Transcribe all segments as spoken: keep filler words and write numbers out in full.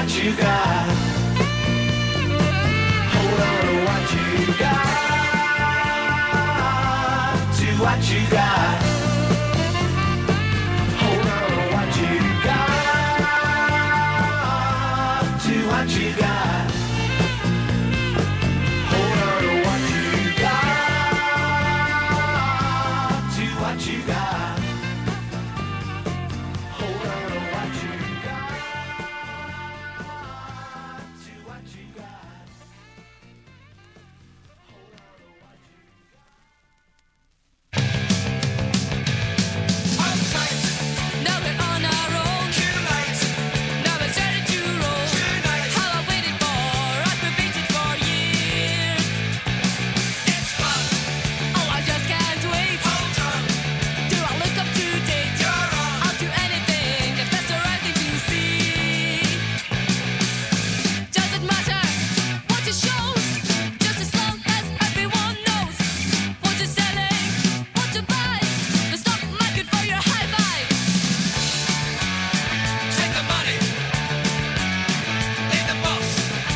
what you got. Hold on to what you got. To what you got. Hold on to what you got. To what you got. Hold on to what you got. To what you got. Hold on to what you got. To what you got. Now we're on our own. Now we're starting to roll. How I waited for, I've been waiting for years. Oh, I just can't wait. Do I look up to date? I'll do anything if that's the right thing to see. Doesn't matter what you show, just as long as everyone knows what you're selling, what to buy. The stock market for your high five. Take the money. Leave the box.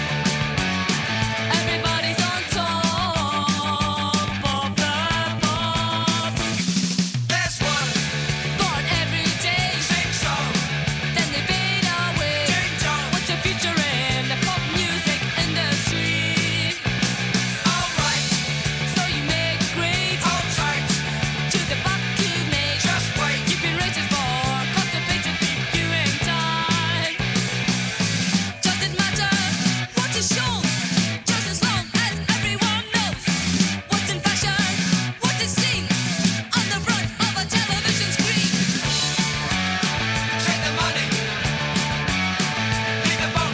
Everybody's on top of the pops. There's one. Born every day, Sing song. then they fade away. Ding dong. What's your future in the pop music industry? Alright. So you make it great Hold tight. to the buck you make. Just wait. You've been racing for constipated viewing time. Doesn't matter what you show, just as long as everyone knows what's in fashion, what you see on the front of a television screen. Take the money. Leave the box.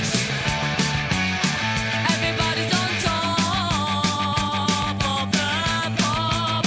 Everybody's on top of the pops.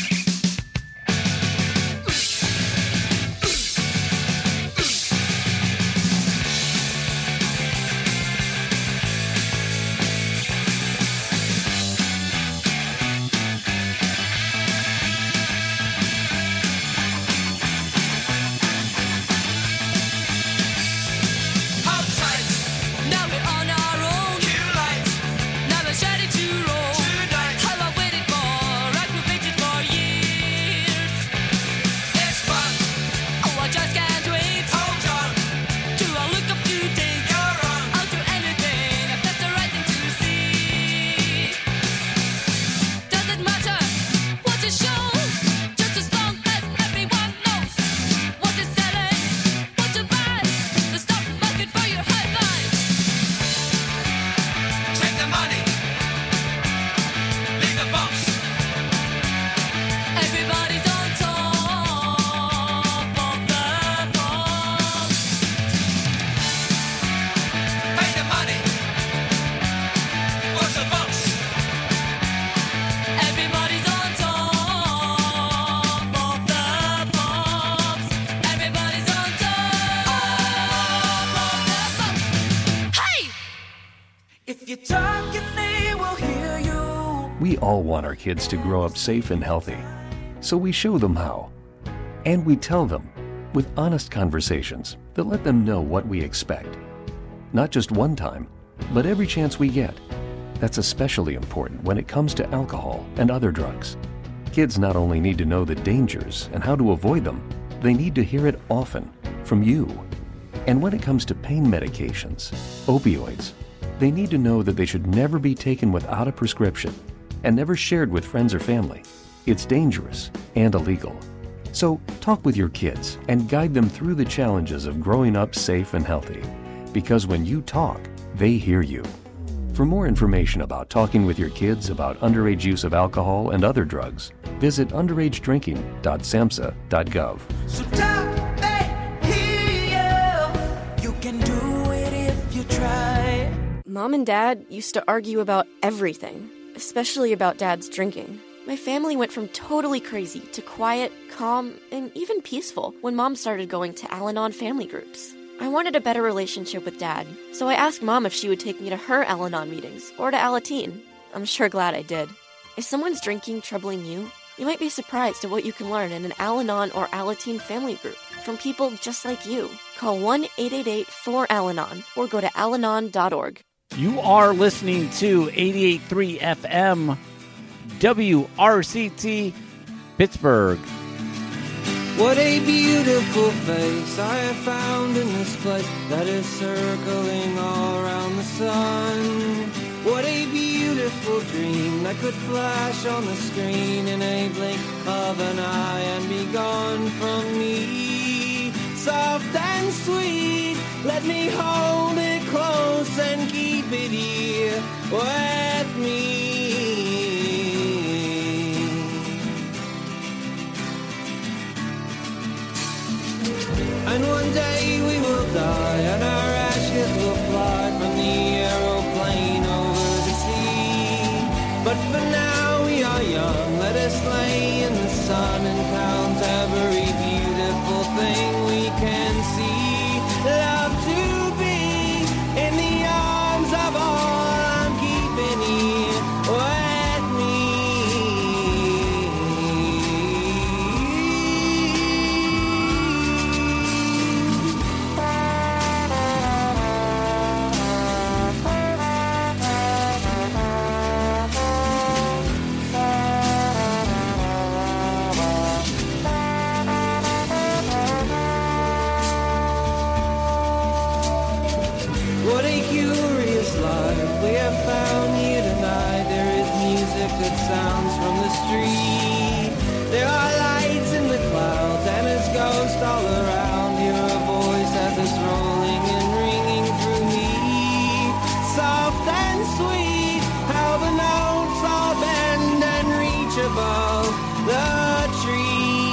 Hold tight. Now we're on our own. Cue lights. Now we're starting to roll. Tonight. How I waited for, I've been waiting for years. It's fun. Oh, I just can't wait. Hold on. Do I look up to date? You're on. I'll do anything if that's the right thing to see. Doesn't matter what you show, just as long as everyone knows what you're selling, what to buy. The stock market for your high five. Take the money. Leave the box. Everybody's on top of the pops. Pay the money. What's the box? Everybody's on top of the pops. Everybody's on top of the pops. Hey! If you're talking, they will hear you. We all want our kids to grow up safe and healthy, so we show them how. And we tell them with honest conversations that let them know what we expect. Not just one time, but every chance we get. That's especially important when it comes to alcohol and other drugs. Kids not only need to know the dangers and how to avoid them, they need to hear it often from you. And when it comes to pain medications, opioids, they need to know that they should never be taken without a prescription and never shared with friends or family. It's dangerous and illegal. So talk with your kids and guide them through the challenges of growing up safe and healthy. Because when you talk, they hear you. For more information about talking with your kids about underage use of alcohol and other drugs, visit underage drinking dot samhsa dot gov. So talk, they hear you. You can do it if you try. Mom and Dad used to argue about everything, especially about Dad's drinking. My family went from totally crazy to quiet, calm, and even peaceful when Mom started going to Al-Anon family groups. I wanted a better relationship with Dad, so I asked Mom if she would take me to her Al-Anon meetings or to Alateen. I'm sure glad I did. If someone's drinking troubling you, you might be surprised at what you can learn in an Al-Anon or Alateen family group. from people just like you. Call one eight eight eight four Al Anon or go to al anon dot org. You are listening to eighty-eight point three F M W R C T Pittsburgh. What a beautiful face I have found in this place that is circling all around the sun. What a beautiful dream that could flash on the screen in a blink of an eye and be gone from me. Soft and sweet, let me hold it close and keep it here with me. And one day we will die and our ashes will fly from the aeroplane over the sea. But for now we are young, let us lay in the sun and count every beautiful thing we can see. Love to be in the arms of all I'm keeping here with me. What a curious life we have found here tonight. There is music that sounds from the street. There are lights in the clouds and it's ghosts all around. Hear a voice as it's rolling and ringing through me. Soft and sweet, how the notes all bend and reach above the tree.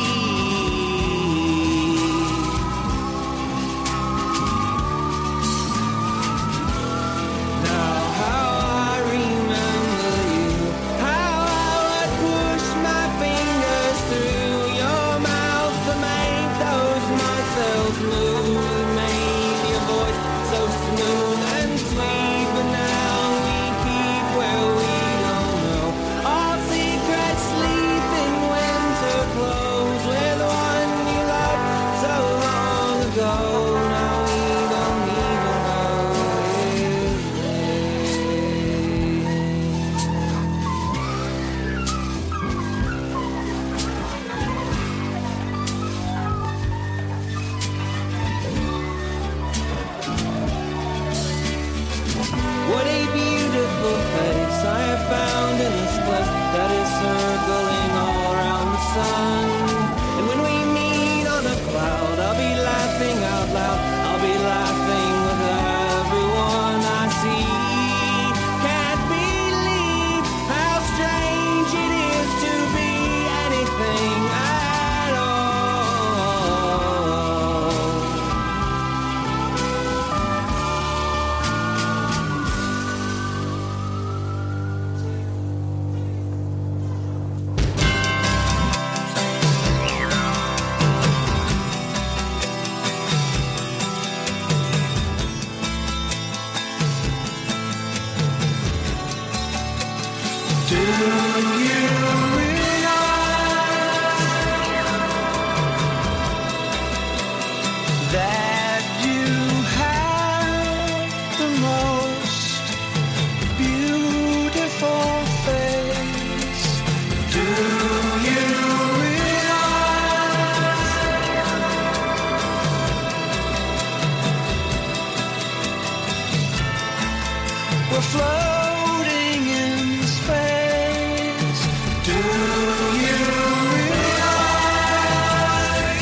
What a beautiful face I have found in this place that is circling all around the sun. And when we meet on a cloud, I'll be laughing out loud. I'll be laughing with everyone I see. Can't believe how strange it is to be anything at all. Do you realize that you have the most beautiful face? Do you realize we're floating in space? Do you realize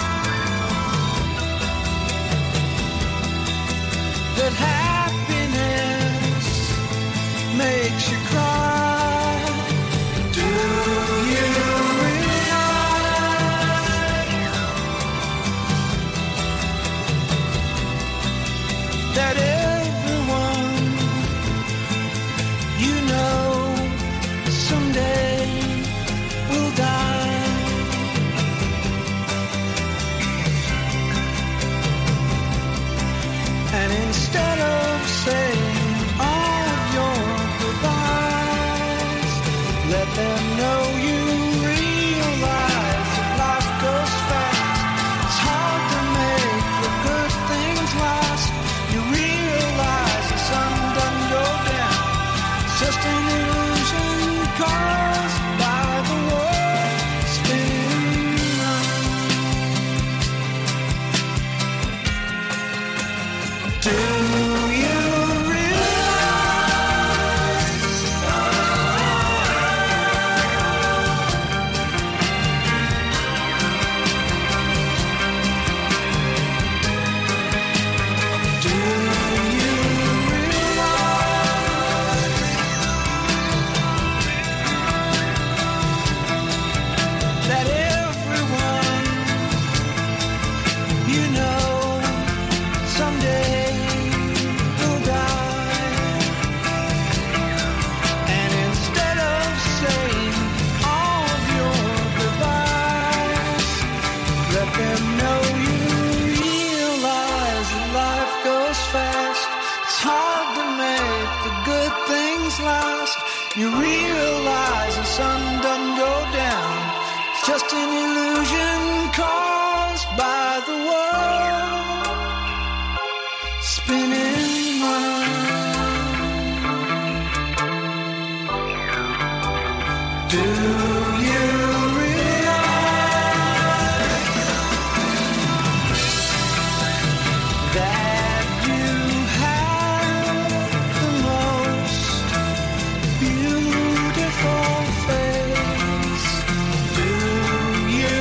that happiness makes you cry? Do you realize that everyone You know, someday you'll die. And instead of saying all of your goodbyes, let them know you realize that life goes fast. It's hard to make the good things last. You realize the sun doesn't go down. It's just an illusion caused by the world spinning round. Do you realize that you have the most beautiful face? Do you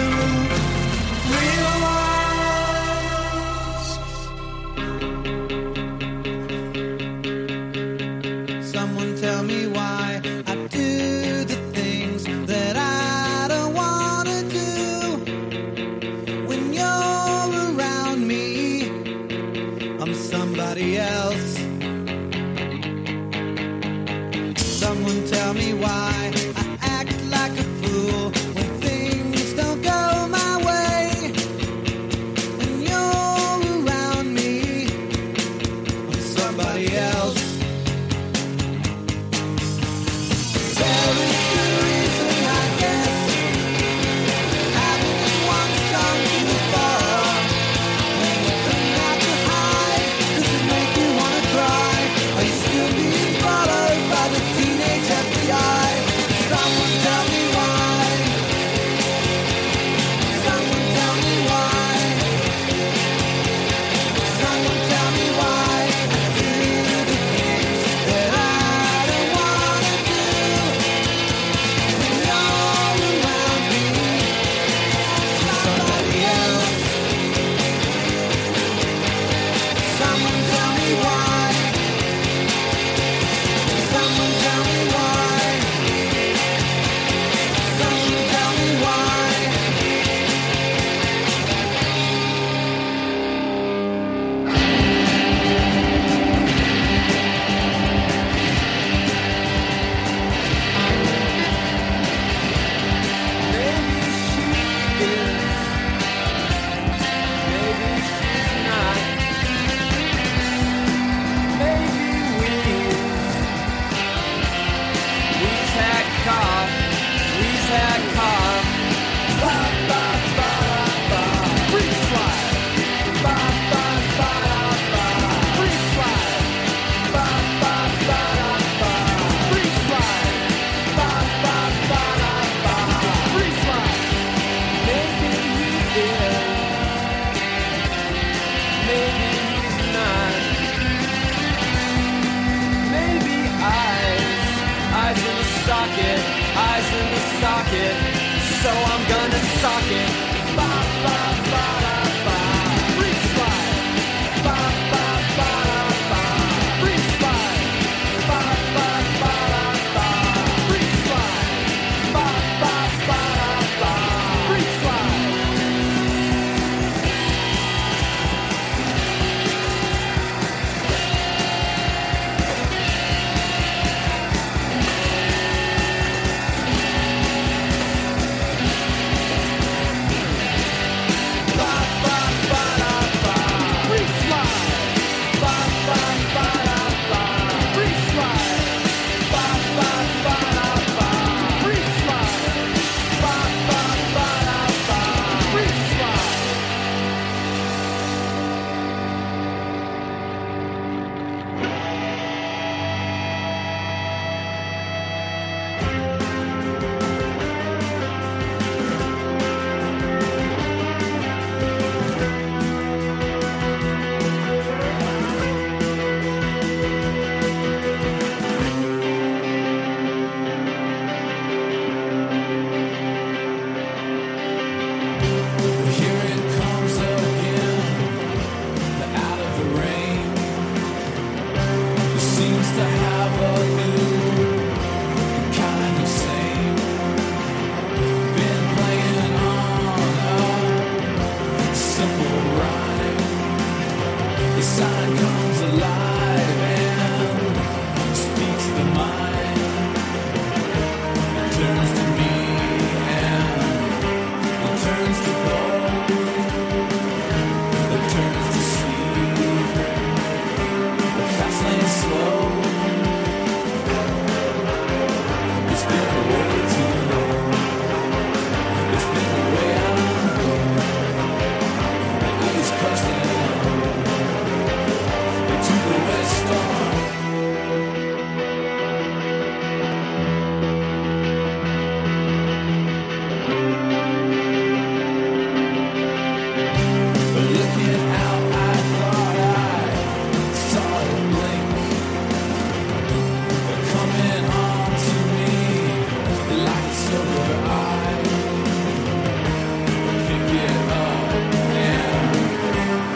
realize? Someone tell me why I do the things that I don't want to do. When you're around me, I'm somebody else. Someone tell me why I act like a fool when things don't go my way. When you're around me, I'm somebody else. There is good reason, I guess. Having it once gone too far. When you clean out your hide, does it make you wanna sign comes alive and speaks the mind. It turns to me and it turns to gold. It turns to sleep. The fast lane slow. It's been way too long. It's been the way I'm going. The East Coast and to the West Arm. Looking out, I thought I saw it blink. Coming on to me like a silver eye. Pick it up and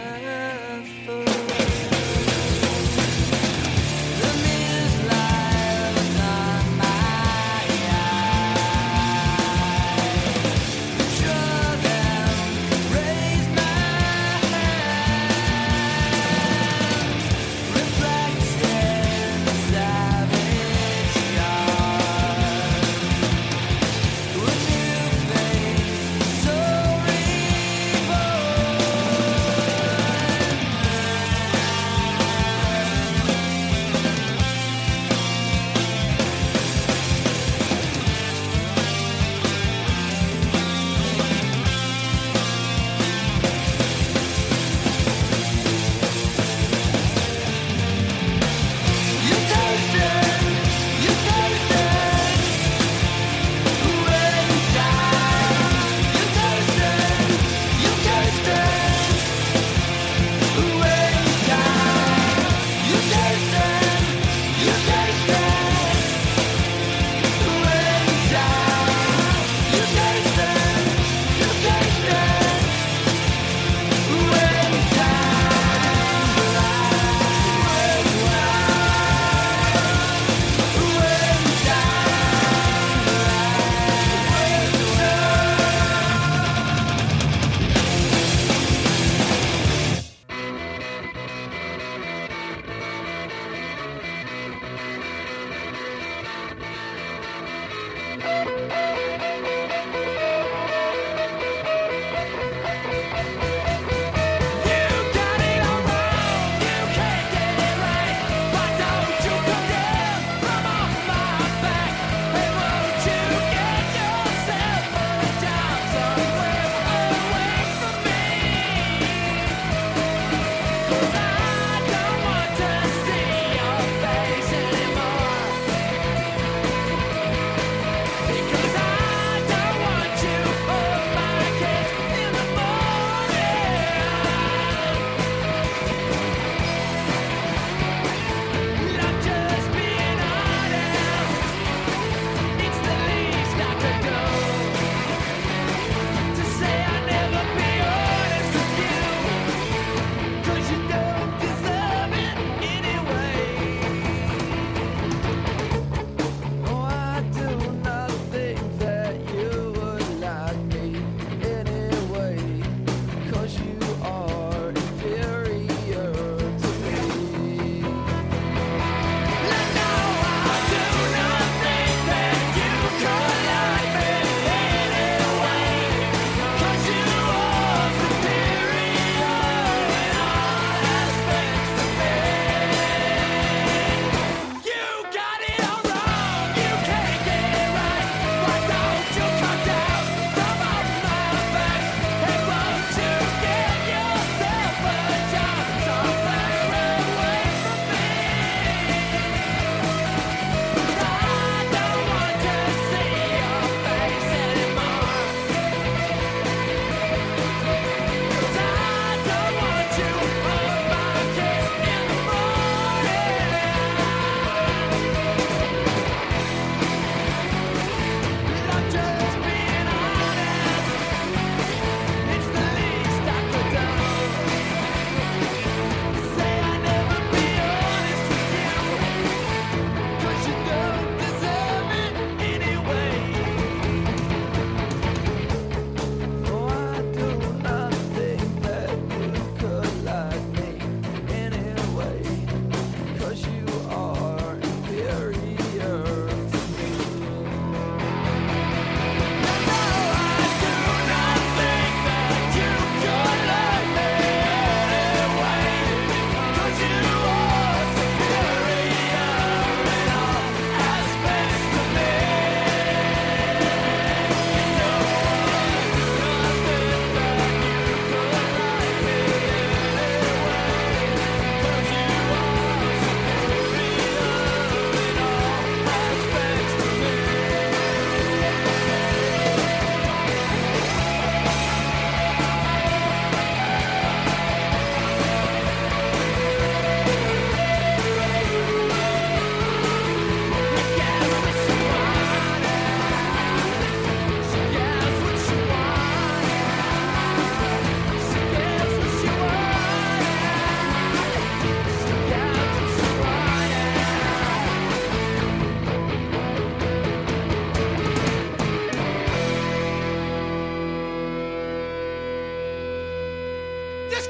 at first. The mist lies on my eyes. Shrug and raise my hands. Reflecting savage scars. A new face so reborn.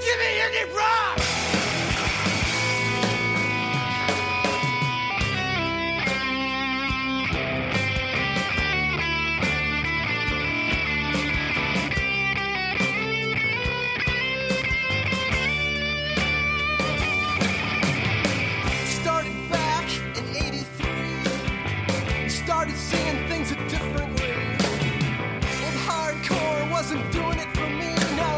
give me indie rock! Started back in eighty-three. Started seeing things a different way. And hardcore wasn't doing it for me, no.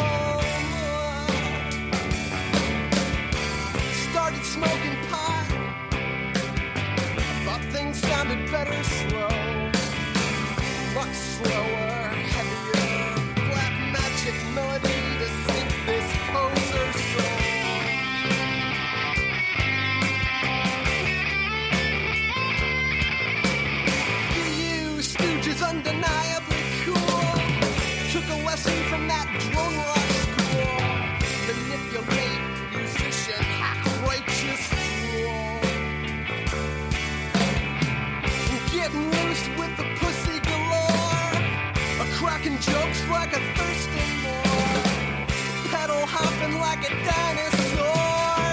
Started smoking pot. Thought things sounded better slow. Much slower, heavier. Black magic melody to sink this poser soul. You Stooges undeniably cool. Took a lesson from that drone rock school. Manipulate, musician, hack, righteous fool. Getting loose with the pussy galore. A cracking jokes like a thirsty more. Pedal hopping like a dinosaur.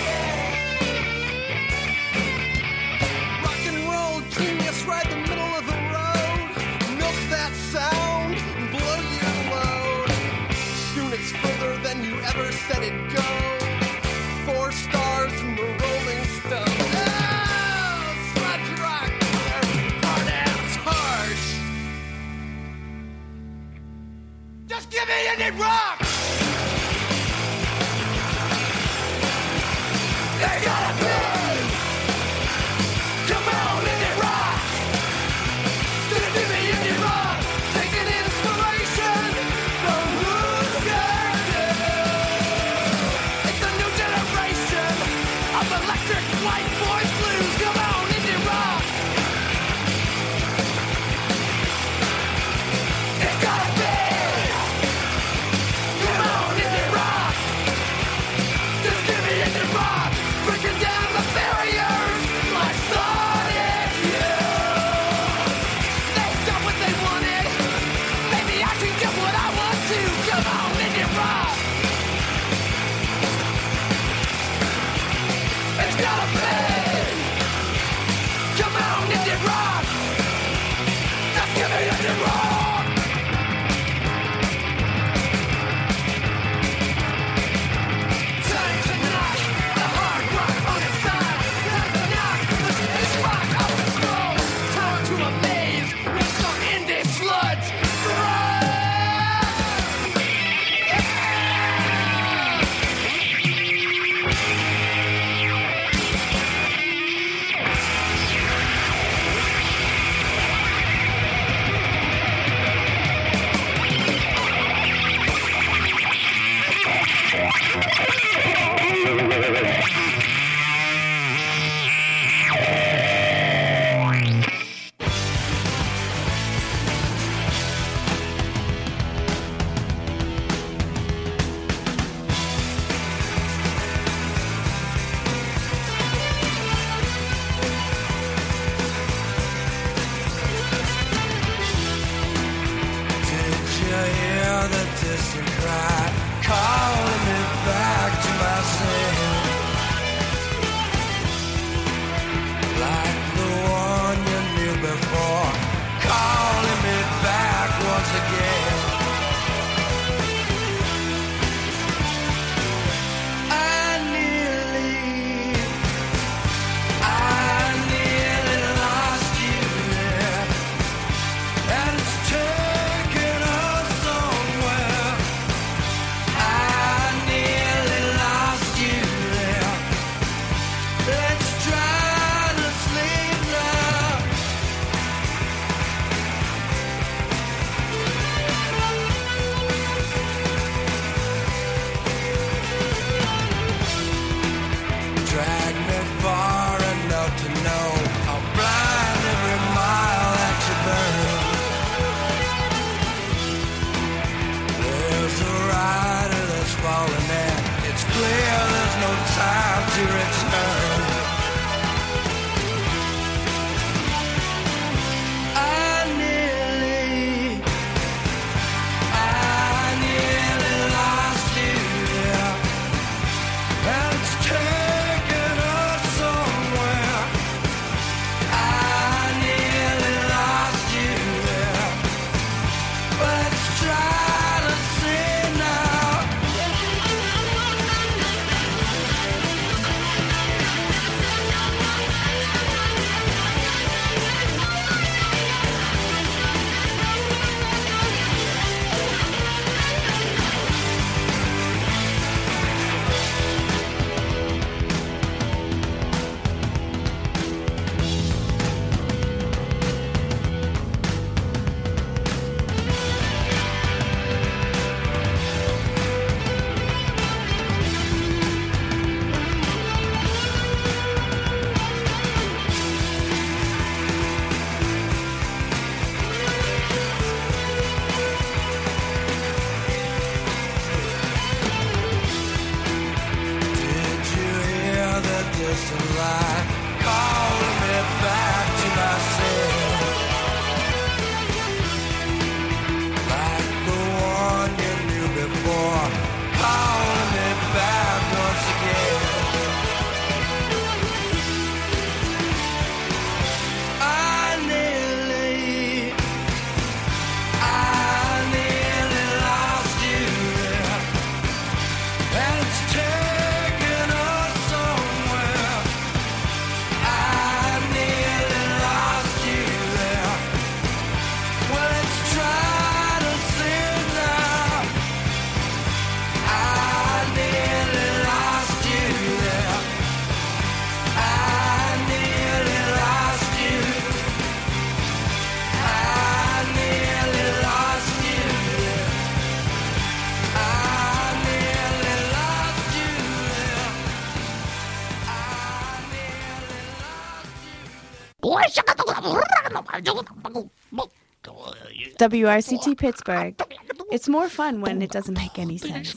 Rock and roll genius, right the middle of the road. Milk that sound, blow your load. Soon it's further than you ever said it'd go. Four stars from the Rolling Stone. Oh, sludge rock, hard ass harsh. Just give me indie rock. They gotta be. Come on, indie rock. Just give me indie rock. Taking inspiration from who's got It's a new generation of electric white boys blues. Come on, indie rock. It's gotta be. Come on, indie rock. Just give me indie rock. Breaking down the barriers like Sonic Youth. They got what they wanted. Maybe I can get what I want to. Come on, indie rock. It's gotta be. Come on, indie rock. Just give me indie rock. Time to knock the hard rock on its side. Time to knock the space rock out of control. Time to amaze with some indie sludge. Run! Did you hear the distant cry calling me back to myself? Like the one you knew before, calling me back once again. I nearly, I nearly lost you there. And it's taken us somewhere. I nearly lost you there. Let's try to sleep now. Drag me far enough to know I'll blind every mile that you burn. There's a rider that's falling in. It's clear there's no time to return. I nearly, I nearly lost you there. W R C T Pittsburgh. It's more fun when it doesn't make any sense.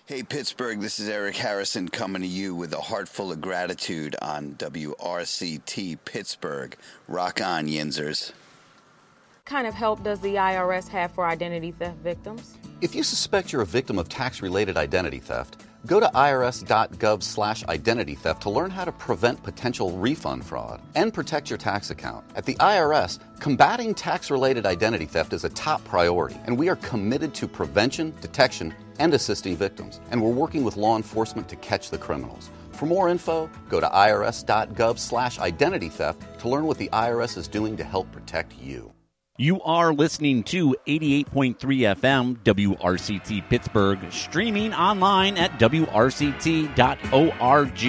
Hey Pittsburgh, this is Eric Harrison coming to you with a heart full of gratitude on W R C T Pittsburgh. Rock on, Yinzers. What kind of help does the I R S have for identity theft victims? If you suspect you're a victim of tax-related identity theft, go to irs.gov slash identity theft to learn how to prevent potential refund fraud and protect your tax account. At the I R S, combating tax-related identity theft is a top priority, and we are committed to prevention, detection, and assisting victims. And we're working with law enforcement to catch the criminals. For more info, go to irs.gov slash identity theft to learn what the I R S is doing to help protect you. You are listening to eighty-eight point three F M W R C T Pittsburgh, streaming online at W R C T dot org.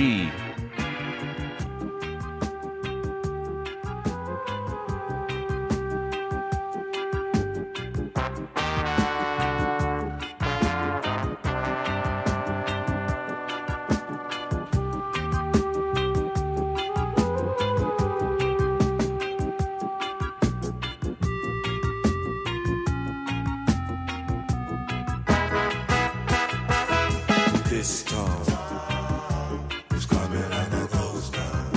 This storm is coming like a ghost town.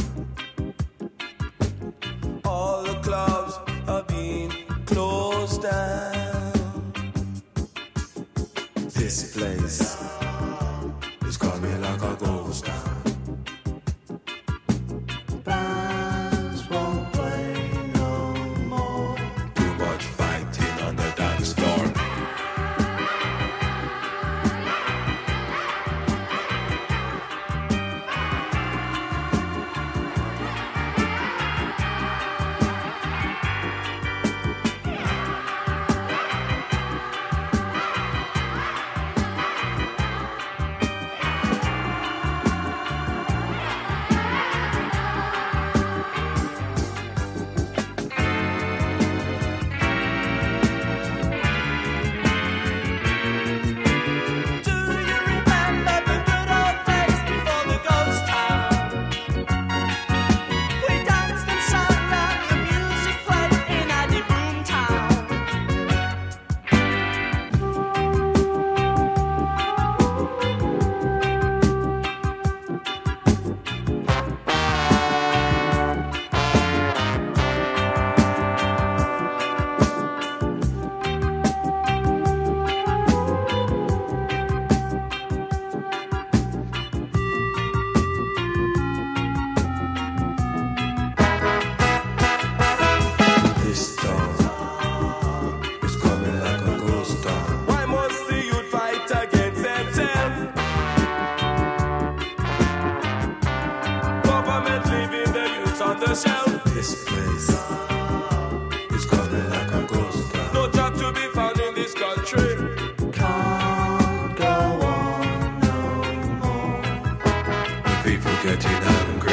All the clubs are being closed down. This place is coming like a ghost town. Bands won't play no more. Too much fighting on the dance floor. This place is coming like a ghost town. No job to be found in this country. Can't go on no more. The people getting hungry.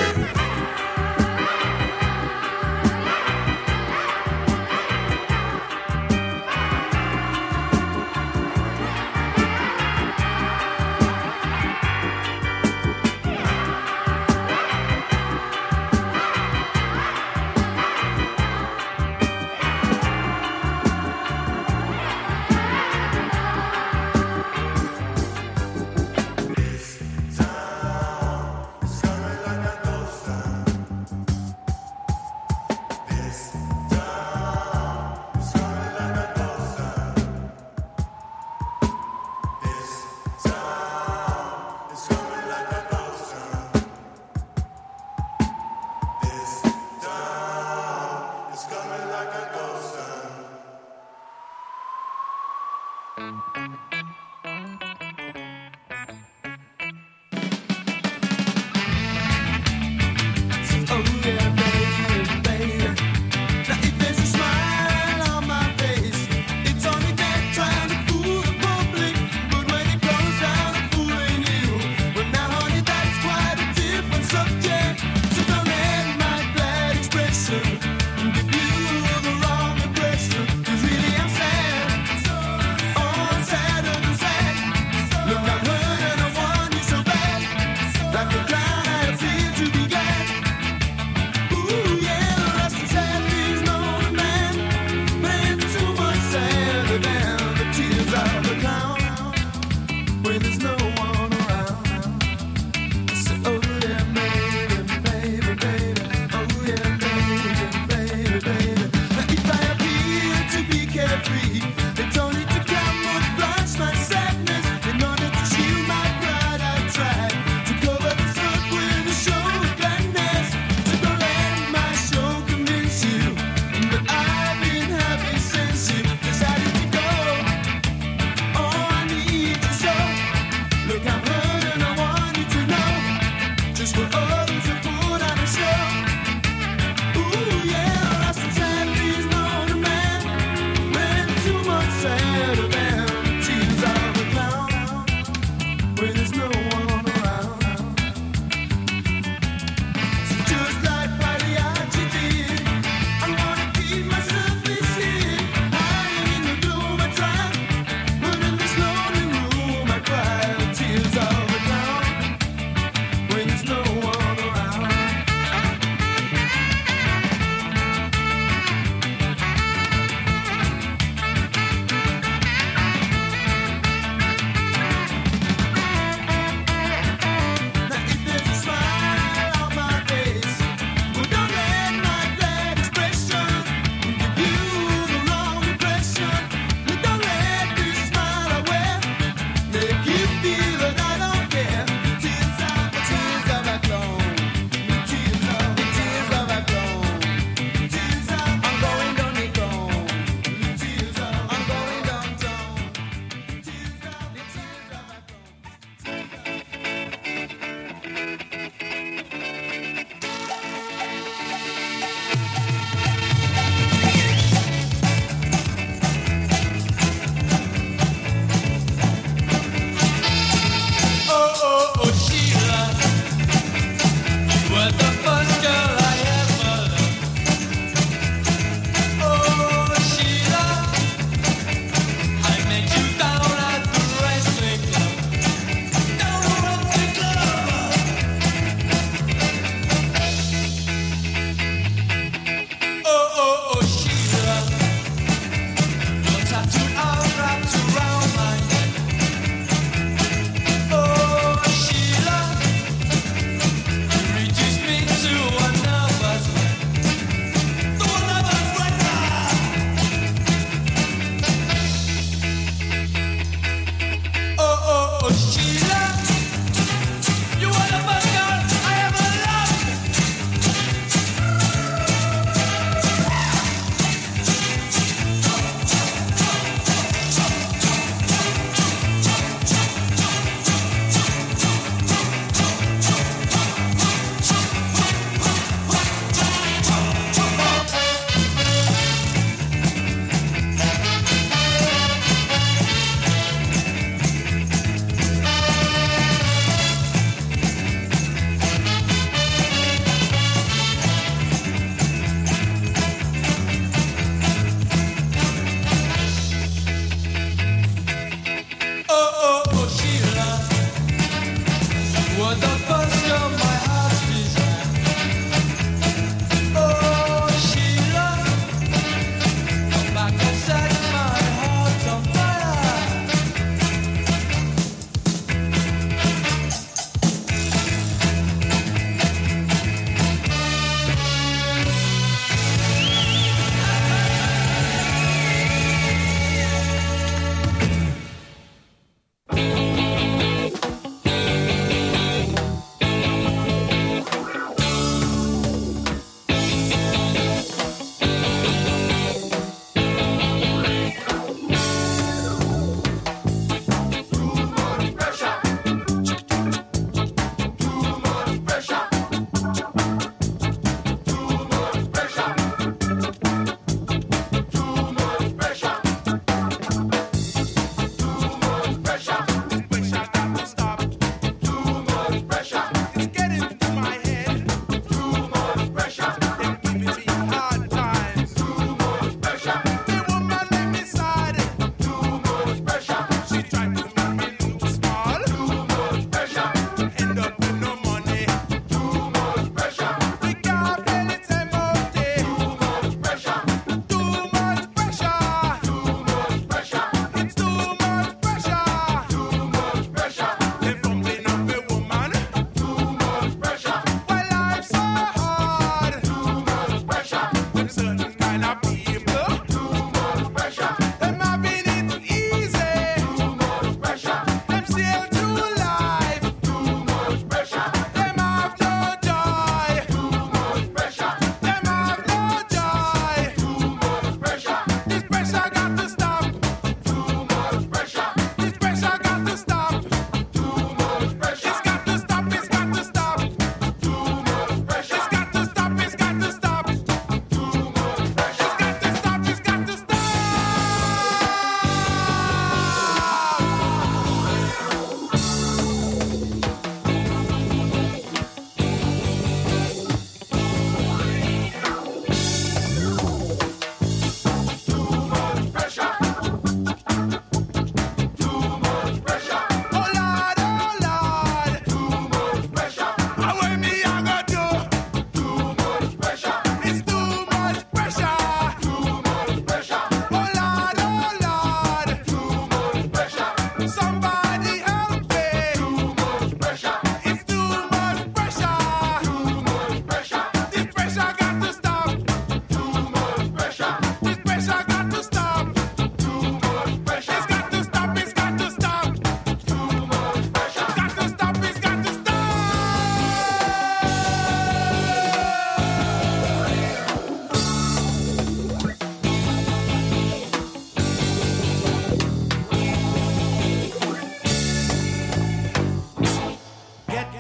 Sad, oh sad, and sad.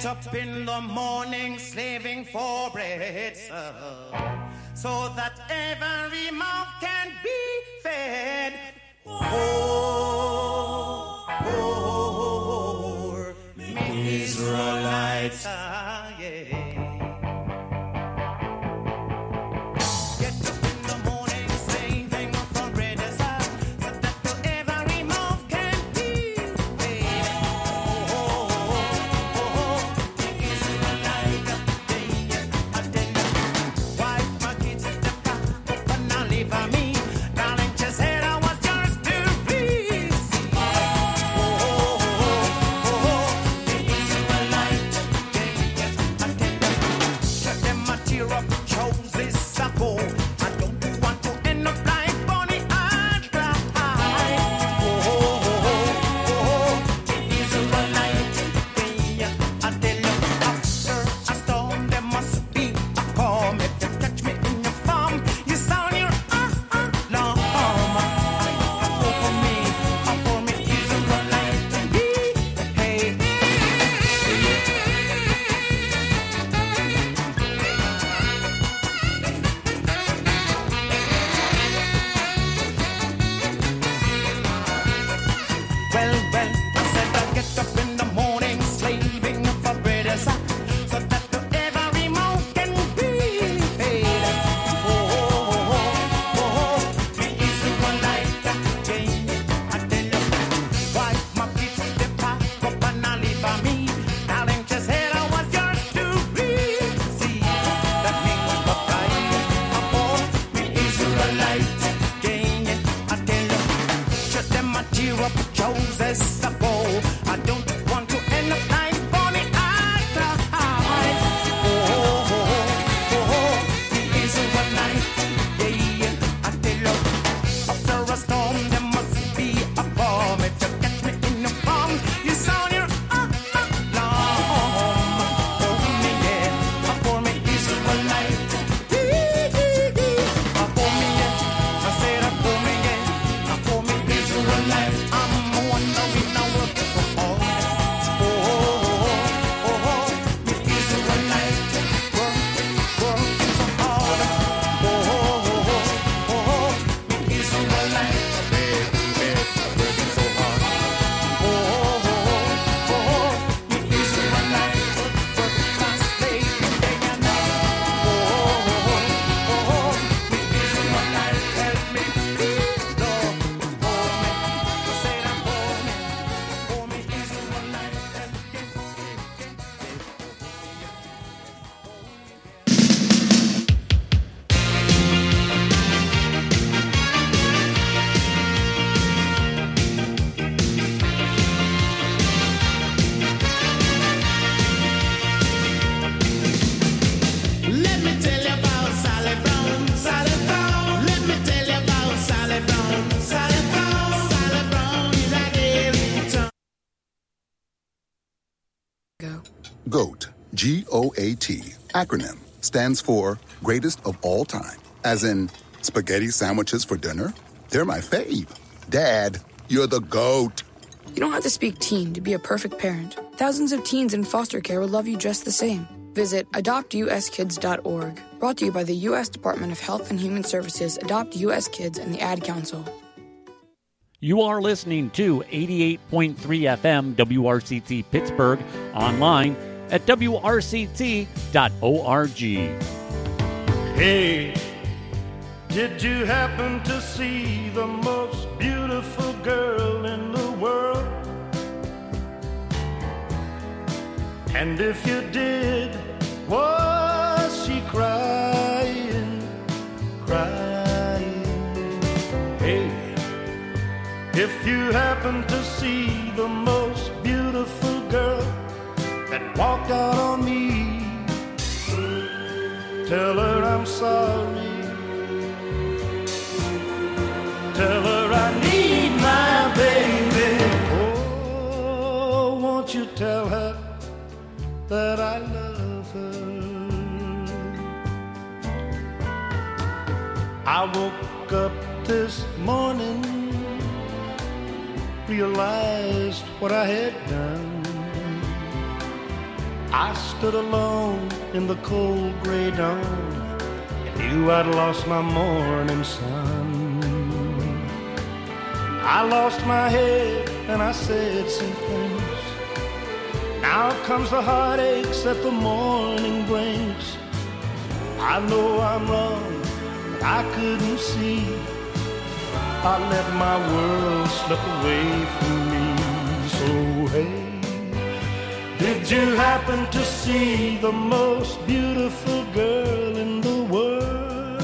get up in the morning slaving for bread, sir, so that every mouth can be fed. Oh, oh, me Israelites, ah, yeah. GOAT, G O A T, acronym, stands for Greatest of All Time. As in, spaghetti sandwiches for dinner? They're my fave. Dad, you're the GOAT. You don't have to speak teen to be a perfect parent. Thousands of teens in foster care will love you just the same. Visit adopt u s kids dot org. Brought to you by the U S Department of Health and Human Services, Adopt U S Kids, and the Ad Council. You are listening to eighty-eight point three F M W R C T Pittsburgh, online at W R C T dot org. Hey, did you happen to see the most beautiful girl in the world? And if you did, was she crying, crying? Hey, if you happen to see the most beautiful girl that walked out on me, tell her I'm sorry. Tell her I need my baby. Oh, won't you tell her that I love her? I woke up this morning, realized what I had done. I stood alone in the cold gray dawn and knew I'd lost my morning sun. I lost my head and I said some things. Now comes the heartaches that the morning brings. I know I'm wrong, but I couldn't see. I let my world slip away from me. So hey, did you happen to see the most beautiful girl in the world?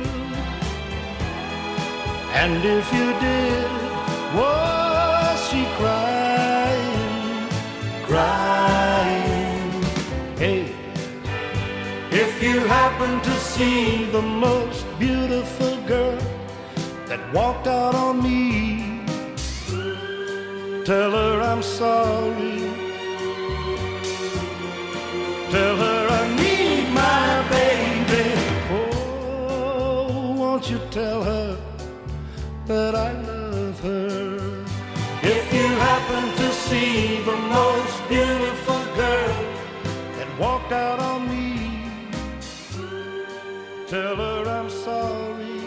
And if you did, was she crying, crying? Hey, if you happen to see the most beautiful girl that walked out on me, tell her I'm sorry. Tell her I need my baby. Oh, won't you tell her that I love her? If you happen to see the most beautiful girl that walked out on me, tell her I'm sorry.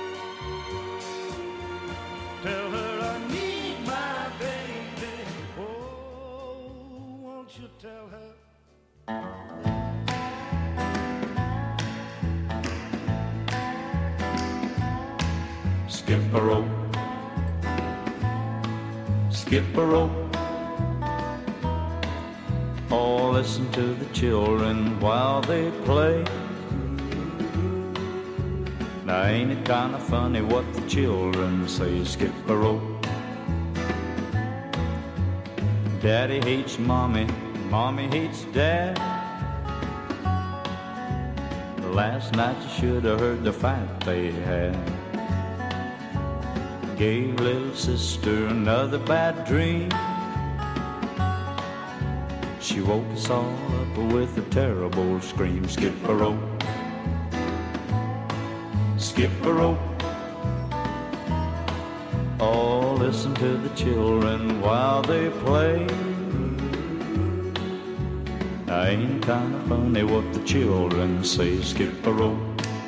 Tell her I need my baby. Oh, won't you tell her? Skip a rope, skip a rope. Oh, listen to the children while they play. Now ain't it kinda funny what the children say? Skip a rope. Daddy hates mommy, mommy hates dad. Last night you should have heard the fight they had. Gave little sister another bad dream. She woke us all up with a terrible scream. Skip a rope, skip a rope. Oh, listen to the children while they play. Ain't kinda funny what the children say. Skip a rope.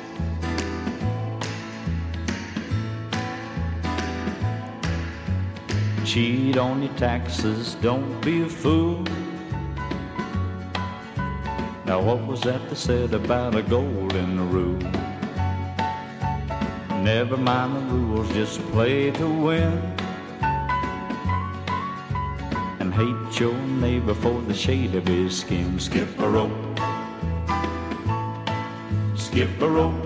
Cheat on your taxes, don't be a fool. Now what was that they said about a golden rule? Never mind the rules, just play to win. And hate your neighbor for the shade of his skin. Skip a rope, skip a rope.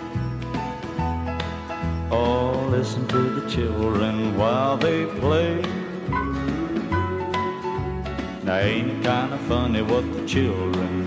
Oh, listen to the children while they play. Now ain't it kinda funny what the children